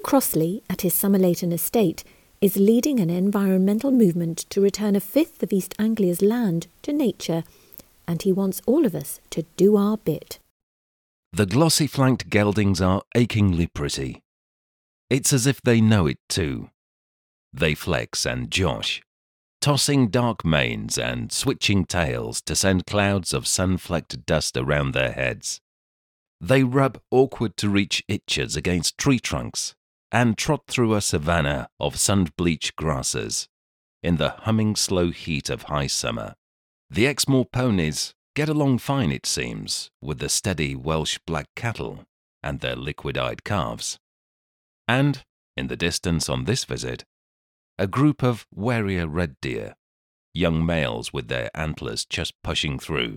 Crossley, at his Somerleyton estate, is leading an environmental movement to return a fifth of East Anglia's land to nature, and he wants all of us to do our bit. The glossy-flanked geldings are achingly pretty. It's as if they know it too. They flex and josh, tossing dark manes and switching tails to send clouds of sun-flecked dust around their heads. They rub awkward-to-reach itches against tree trunks and trot through a savanna of sun-bleached grasses in the humming slow heat of high summer. The Exmoor ponies get along fine, it seems, with the steady Welsh black cattle and their liquid-eyed calves. And, in the distance on this visit, a group of warier red deer, young males with their antlers just pushing through.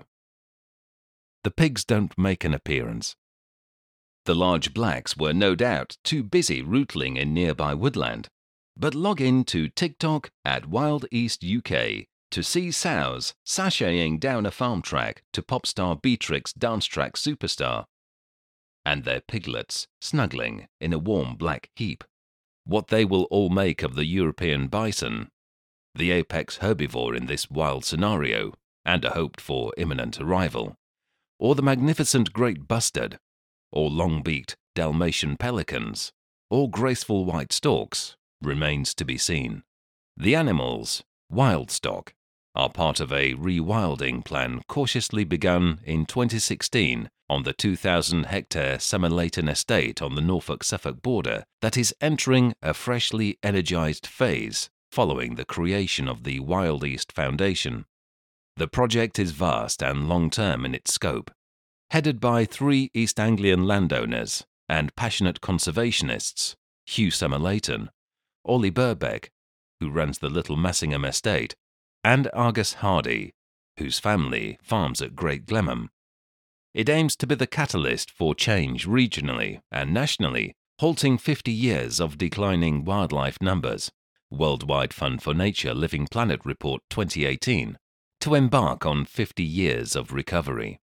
The pigs don't make an appearance. The large blacks were no doubt too busy rootling in nearby woodland, but log in to TikTok at Wild East UK to see sows sashaying down a farm track to pop star Beatrix dance track superstar, and their piglets snuggling in a warm black heap. What they will all make of the European bison, the apex herbivore in this wild scenario and a hoped-for imminent arrival, or the magnificent great bustard, or long-beaked Dalmatian pelicans, or graceful white storks, remains to be seen. The animals, wild stock, are part of a rewilding plan cautiously begun in 2016 on the 2,000-hectare Somerleyton estate on the Norfolk-Suffolk border that is entering a freshly energised phase following the creation of the Wild East Foundation. The project is vast and long-term in its scope, headed by 3 East Anglian landowners and passionate conservationists, Hugh Somerleyton, Ollie Birbeck, who runs the Little Massingham estate, and Argus Hardy, whose family farms at Great Glenham. It aims to be the catalyst for change regionally and nationally, halting 50 years of declining wildlife numbers, Worldwide Fund for Nature Living Planet Report 2018, to embark on 50 years of recovery.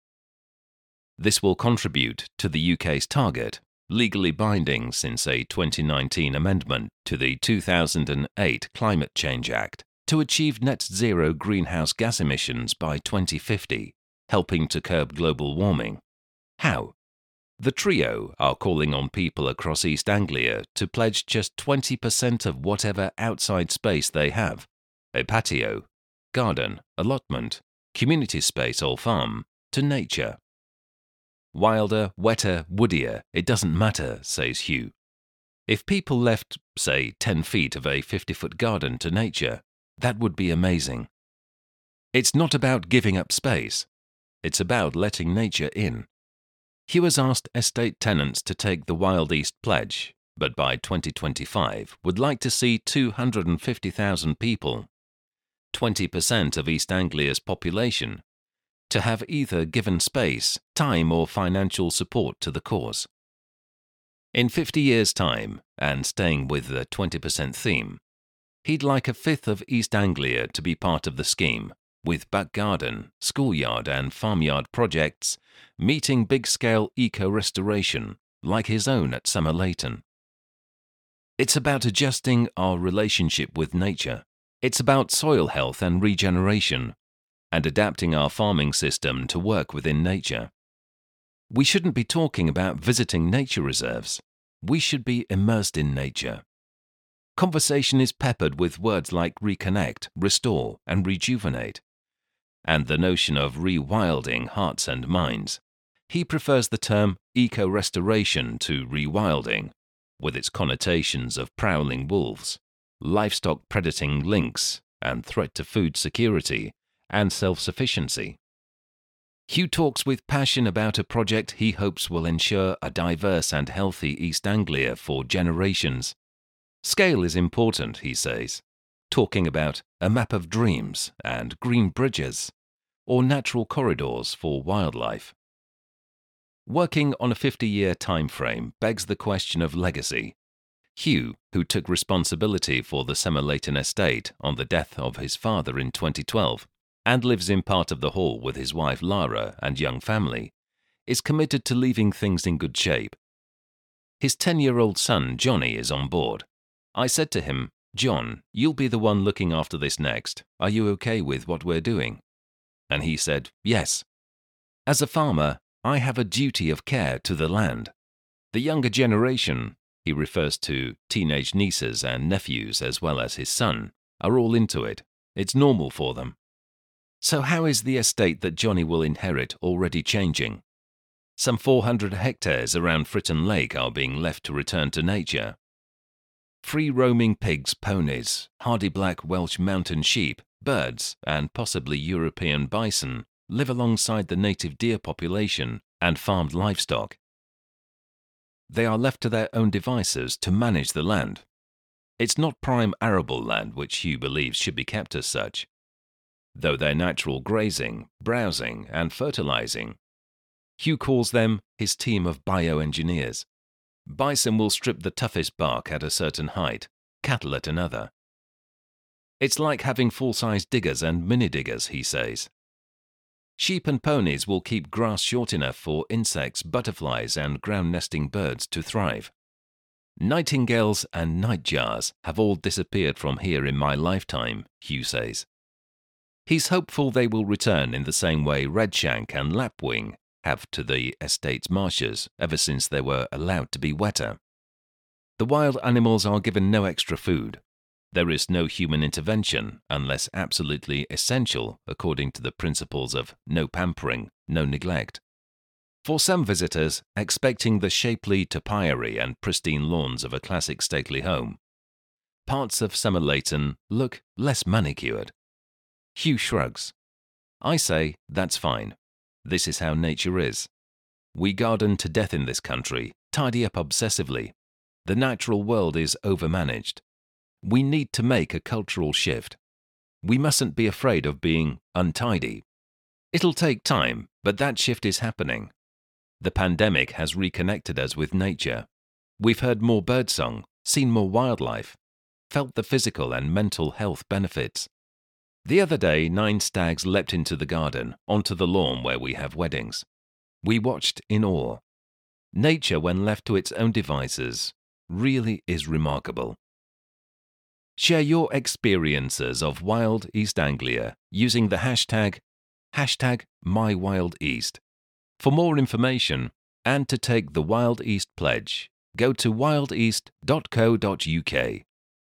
This will contribute to the UK's target, legally binding since a 2019 amendment to the 2008 Climate Change Act, to achieve net zero greenhouse gas emissions by 2050, helping to curb global warming. How? The trio are calling on people across East Anglia to pledge just 20% of whatever outside space they have, a patio, garden, allotment, community space or farm, to nature. Wilder, wetter, woodier, it doesn't matter, says Hugh. If people left, say, 10 feet of a 50-foot garden to nature, that would be amazing. It's not about giving up space. It's about letting nature in. Hugh has asked estate tenants to take the Wild East pledge, but by 2025 would like to see 250,000 people, 20% of East Anglia's population, to have either given space, time or financial support to the cause. In 50 years' time, and staying with the 20% theme, he'd like a fifth of East Anglia to be part of the scheme, with back garden, schoolyard and farmyard projects meeting big-scale eco-restoration like his own at Somerleyton. It's about adjusting our relationship with nature. It's about soil health and regeneration, and adapting our farming system to work within nature. We shouldn't be talking about visiting nature reserves. We should be immersed in nature. Conversation is peppered with words like reconnect, restore, and rejuvenate, and the notion of rewilding hearts and minds. He prefers the term eco-restoration to rewilding, with its connotations of prowling wolves, livestock predating lynx, and threat to food security and self-sufficiency. Hugh talks with passion about a project he hopes will ensure a diverse and healthy East Anglia for generations. Scale is important, he says, talking about a map of dreams and green bridges, or natural corridors for wildlife. Working on a 50-year time frame begs the question of legacy. Hugh, who took responsibility for the Somerleyton estate on the death of his father in 2012, and lives in part of the hall with his wife Lara and young family, is committed to leaving things in good shape. His 10-year-old son, Johnny, is on board. I said to him, "John, you'll be the one looking after this next. Are you okay with what we're doing?" And he said, "Yes. As a farmer, I have a duty of care to the land. The younger generation," he refers to teenage nieces and nephews as well as his son, "are all into it. It's normal for them." So how is the estate that Johnny will inherit already changing? Some 400 hectares around Fritton Lake are being left to return to nature. Free-roaming pigs, ponies, hardy black Welsh mountain sheep, birds, and possibly European bison live alongside the native deer population and farmed livestock. They are left to their own devices to manage the land. It's not prime arable land, which Hugh believes should be kept as such, though they're natural grazing, browsing, and fertilizing. Hugh calls them his team of bioengineers. Bison will strip the toughest bark at a certain height, cattle at another. It's like having full-size diggers and mini-diggers, he says. Sheep and ponies will keep grass short enough for insects, butterflies, and ground-nesting birds to thrive. Nightingales and nightjars have all disappeared from here in my lifetime, Hugh says. He's hopeful they will return in the same way redshank and lapwing have to the estate's marshes ever since they were allowed to be wetter. The wild animals are given no extra food. There is no human intervention unless absolutely essential according to the principles of no pampering, no neglect. For some visitors, expecting the shapely topiary and pristine lawns of a classic stately home, parts of Somerleyton look less manicured. Hugh shrugs. I say, that's fine. This is how nature is. We garden to death in this country, tidy up obsessively. The natural world is overmanaged. We need to make a cultural shift. We mustn't be afraid of being untidy. It'll take time, but that shift is happening. The pandemic has reconnected us with nature. We've heard more birdsong, seen more wildlife, felt the physical and mental health benefits. The other day, 9 stags leapt into the garden, onto the lawn where we have weddings. We watched in awe. Nature, when left to its own devices, really is remarkable. Share your experiences of wild East Anglia using the hashtag #MyWildEast. For more information and to take the Wild East Pledge, go to wildeast.co.uk.